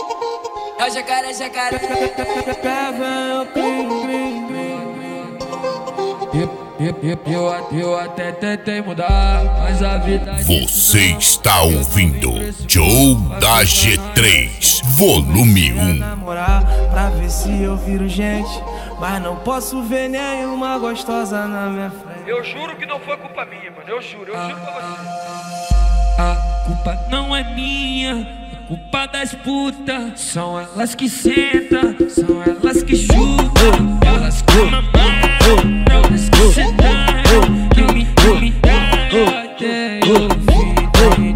É o jacaré, jacaré. Eu até tentei mudar, mas a vida... Você está ouvindo Joe da G3, volume 1. Namorar pra ver se eu viro gente, mas não posso ver nenhuma gostosa na minha frente. Eu juro que não foi culpa minha, mano. Eu juro pra você. A culpa não é minha, é culpa das putas. São elas que sentam, são elas que chupam, elas que mamam, elas que sentaram, que me dão até eu vi.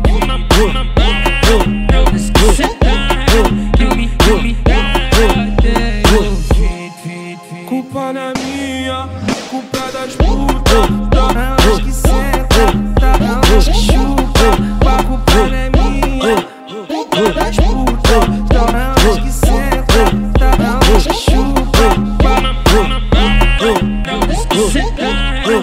Elas que sentaram, que me dão até eu vi. Culpa não é minha, culpa é das putas. Elas que sentam, elas que chupam. A culpa não é minha, culpa é das putas. Elas que sentam, elas que chupam. Elas que sentaram,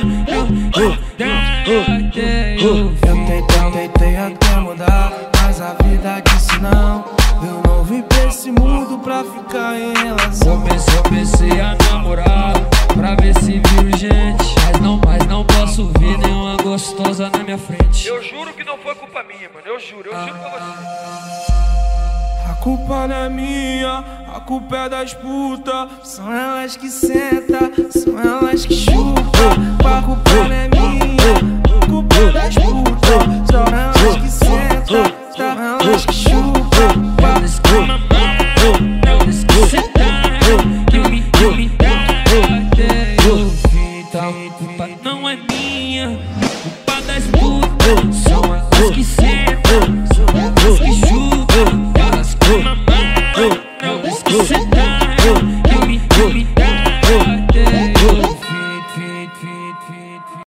até eu vi. Tentei até mudar, mas a vida disse não. Eu não vim pra esse mundo pra ficar em relação. Comecei a namorar pra ver se viro gente, mas não posso ver nenhuma gostosa na minha frente. Eu juro que não foi culpa minha, mano. Eu juro pra você. A culpa não é minha, a culpa é das putas. São elas que sentam, são elas que chupam. A culpa não é minha, a culpa é das putas. São elas que sentam, são elas que chupam. Elas que mamam, elas que sentaram, que me dão até eu vi. A culpa não é minha, a culpa das putas. São elas que sentam, são elas que chupam, elas que mamam, elas que sentaram,